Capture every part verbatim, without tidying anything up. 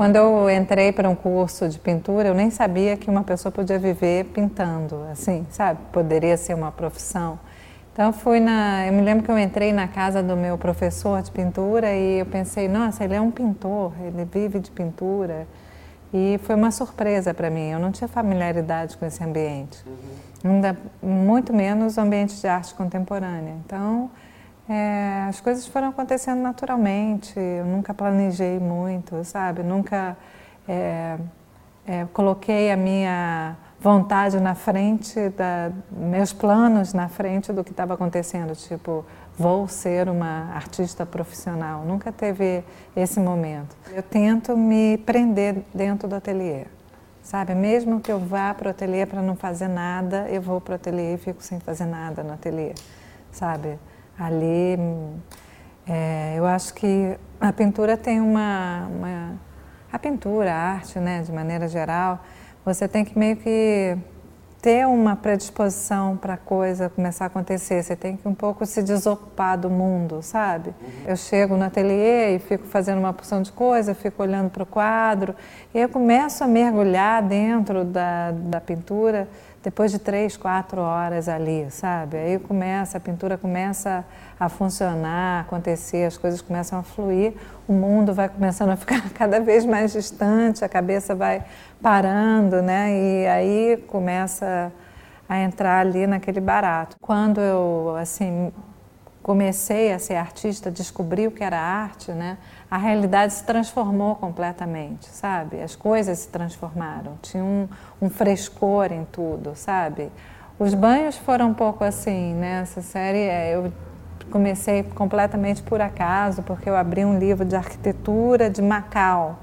Quando eu entrei para um curso de pintura, eu nem sabia que uma pessoa podia viver pintando, assim, sabe? Poderia ser uma profissão. Então eu fui na, eu me lembro que eu entrei na casa do meu professor de pintura e eu pensei, nossa, ele é um pintor, ele vive de pintura. E foi uma surpresa para mim, eu não tinha familiaridade com esse ambiente. Uhum. Ainda, muito menos o ambiente de arte contemporânea. Então, é, as coisas foram acontecendo naturalmente, eu nunca planejei muito, sabe? Nunca é, é, coloquei a minha vontade na frente, da, meus planos na frente do que estava acontecendo, tipo, vou ser uma artista profissional. Nunca teve esse momento. Eu tento me prender dentro do ateliê, sabe? Mesmo que eu vá para o ateliê para não fazer nada, eu vou para o ateliê e fico sem fazer nada no ateliê, sabe? Ali, é, eu acho que a pintura tem uma, uma... A pintura, a arte, né, de maneira geral, você tem que meio que ter uma predisposição para a coisa começar a acontecer. Você tem que um pouco se desocupar do mundo, sabe? Uhum. Eu chego no ateliê e fico fazendo uma porção de coisa, fico olhando para o quadro, e eu começo a mergulhar dentro da, da pintura depois de três, quatro horas ali, sabe? Aí começa, a pintura começa a funcionar, a acontecer, as coisas começam a fluir, o mundo vai começando a ficar cada vez mais distante, a cabeça vai parando, né? E aí começa a entrar ali naquele barato. Quando eu, assim, comecei a ser artista, descobri o que era arte, né? A realidade se transformou completamente, sabe? As coisas se transformaram, tinha um, um frescor em tudo, sabe? Os banhos foram um pouco assim, né? Essa série, eu comecei completamente por acaso, porque eu abri um livro de arquitetura de Macau,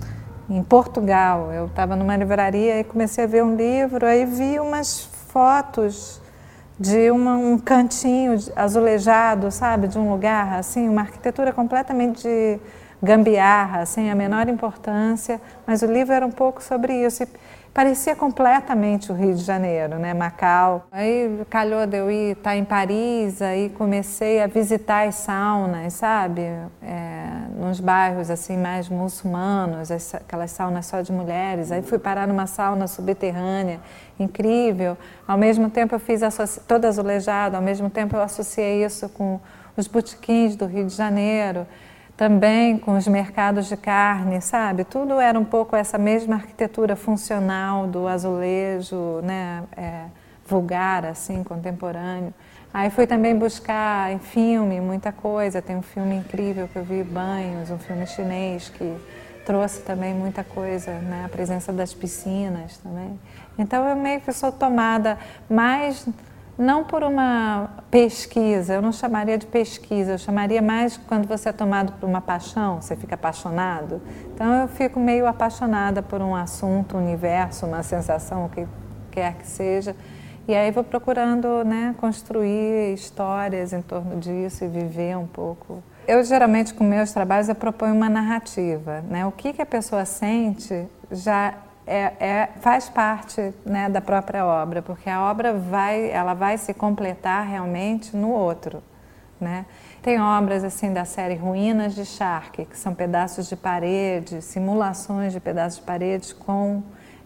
em Portugal. Eu estava numa livraria e comecei a ver um livro, aí vi umas fotos de uma, um cantinho azulejado, sabe, de um lugar, assim, uma arquitetura completamente de gambiarra, sem a menor importância, mas o livro era um pouco sobre isso, e parecia completamente o Rio de Janeiro, né, Macau. Aí calhou de eu ir, estar em Paris, aí comecei a visitar as saunas, sabe, é, nos bairros assim mais muçulmanos, aquelas saunas só de mulheres. Aí fui parar numa sauna subterrânea, incrível. Ao mesmo tempo eu fiz toda azulejada, ao mesmo tempo eu associei isso com os botequins do Rio de Janeiro, também com os mercados de carne, sabe? Tudo era um pouco essa mesma arquitetura funcional do azulejo, né? É, vulgar, assim, contemporâneo. Aí fui também buscar em filme muita coisa. Tem um filme incrível que eu vi, Banhos, um filme chinês que trouxe também muita coisa, né? A presença das piscinas também. Então eu meio que sou tomada mais, não por uma pesquisa, eu não chamaria de pesquisa, eu chamaria mais quando você é tomado por uma paixão, você fica apaixonado. Então eu fico meio apaixonada por um assunto, um universo, uma sensação, o que quer que seja. E aí vou procurando, né, construir histórias em torno disso e viver um pouco. Eu geralmente com meus trabalhos eu proponho uma narrativa, né? O que, que a pessoa sente já é, é, faz parte, né, da própria obra, porque a obra vai, ela vai se completar realmente no outro, né? Tem obras assim da série Ruínas de Charque, que são pedaços de parede, simulações de pedaços de paredes com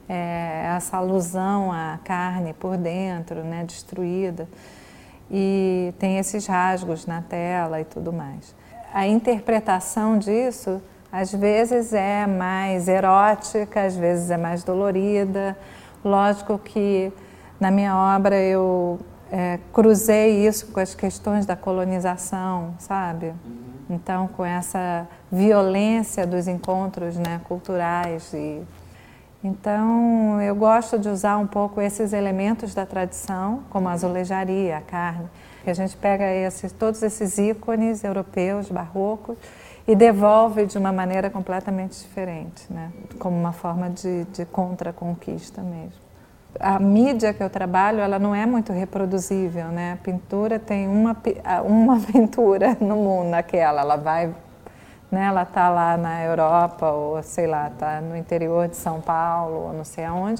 É, essa alusão à carne por dentro, né, destruída, e tem esses rasgos na tela e tudo mais. A interpretação disso, às vezes é mais erótica, às vezes é mais dolorida. Lógico que na minha obra eu é, cruzei isso com as questões da colonização, sabe? Então, com essa violência dos encontros, né, culturais e Então, eu gosto de usar um pouco esses elementos da tradição, como a azulejaria, a carne, que a gente pega esses, todos esses ícones europeus, barrocos, e devolve de uma maneira completamente diferente, né? Como uma forma de, de contra-conquista mesmo. A mídia que eu trabalho, ela não é muito reproduzível, né? A pintura tem uma, uma pintura no mundo, naquela, ela vai... Né, ela está lá na Europa, ou sei lá, está no interior de São Paulo, ou não sei aonde,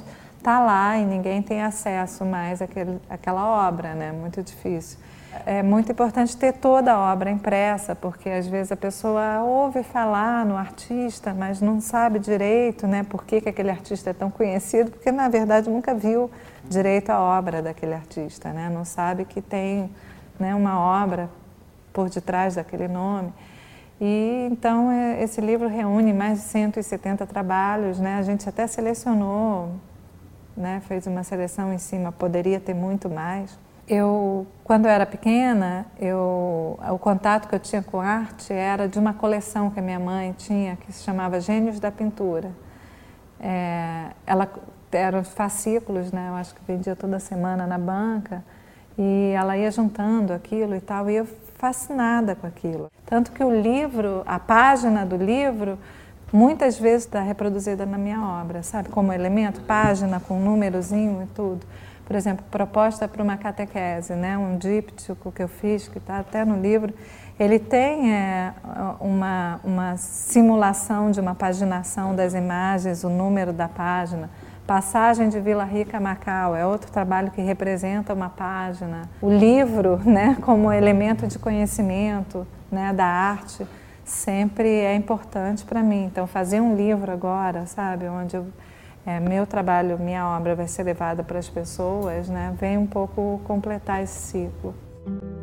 está lá e ninguém tem acesso mais àquele, àquela obra, né? Muito difícil. É muito importante ter toda a obra impressa, porque às vezes a pessoa ouve falar no artista, mas não sabe direito, né, por que, que aquele artista é tão conhecido, porque na verdade nunca viu direito a obra daquele artista, né? Não sabe que tem, né, uma obra por detrás daquele nome. E então esse livro reúne mais de cento e setenta trabalhos, né? A gente até selecionou, né, fez uma seleção em cima, poderia ter muito mais. Eu, quando eu era pequena, eu, o contato que eu tinha com arte era de uma coleção que a minha mãe tinha, que se chamava Gênios da Pintura. É, ela eram fascículos, né? Eu acho que vendia toda semana na banca, e ela ia juntando aquilo e tal, e eu fascinada com aquilo. Tanto que o livro, a página do livro, muitas vezes está reproduzida na minha obra, sabe? Como elemento, página com númerozinho e tudo. Por exemplo, proposta para uma catequese, né? Um díptico que eu fiz, que está até no livro, ele tem é, uma, uma simulação de uma paginação das imagens, o número da página. Passagem de Vila Rica a Macau é outro trabalho que representa uma página. O livro, né, como elemento de conhecimento, né, da arte, sempre é importante para mim. Então, fazer um livro agora, sabe, onde eu É, meu trabalho, minha obra vai ser levada para as pessoas, né? Vem um pouco completar esse ciclo.